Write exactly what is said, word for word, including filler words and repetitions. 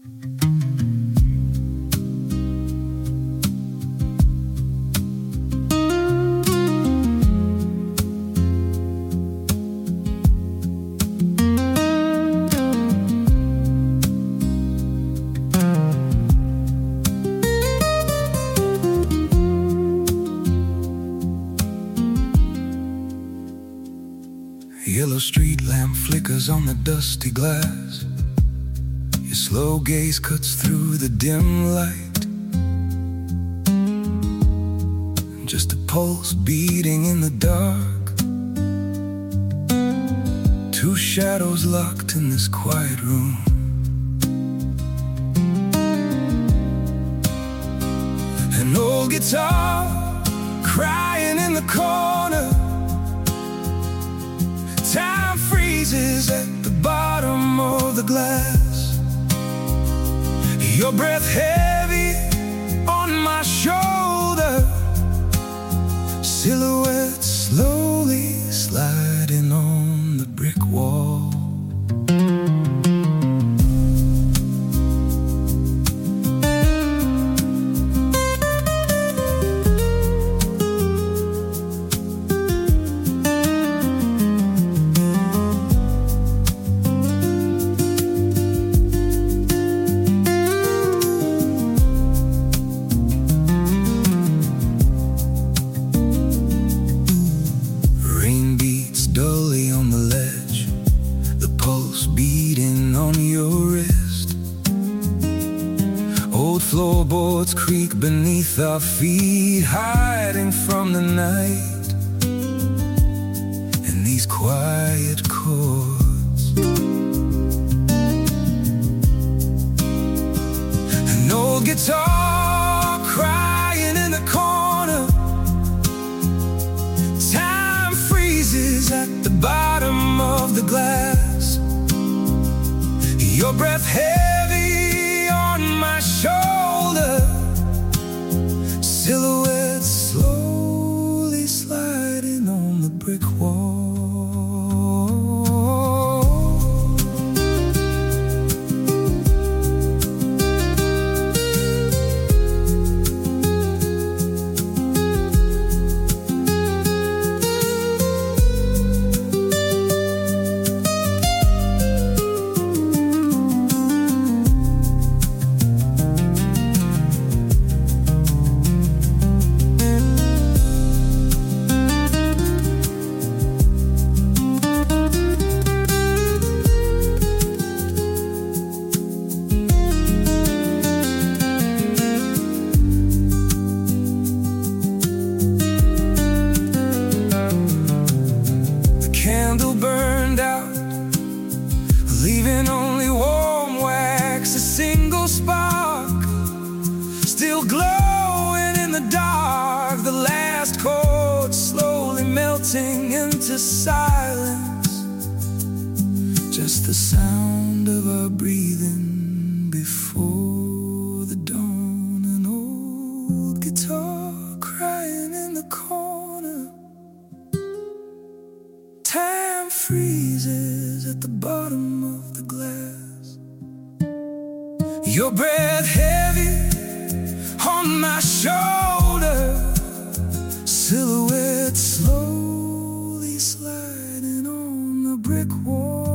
Yellow street lamp flickers on the dusty glass. Your slow gaze cuts through the dim light. Just a pulse beating in the dark. Two shadows locked in this quiet room. An old guitar crying in the corner. Time freezes at the bottom of the glass. Your breath heavy on my shoulder. Silhouette slowly sliding on the brick wall. Dully on the ledge, the pulse beating on your wrist. Old floorboards creak beneath our feet, hiding from the night. And these quiet chords, an old guitar crying in the corner. Time freezes at the bottom of the glass. Your breath heavy on my shoulder. Silhouette slowly sliding on the brick wall. Candle burned out, leaving only warm wax, a single spark, still glowing in the dark. The last chord slowly melting into silence, just the sound of our breathing before the dawn. An old guitar crying in the corner. Time freezes at the bottom of the glass. Your breath heavy on my shoulder. Silhouette slowly sliding on the brick wall.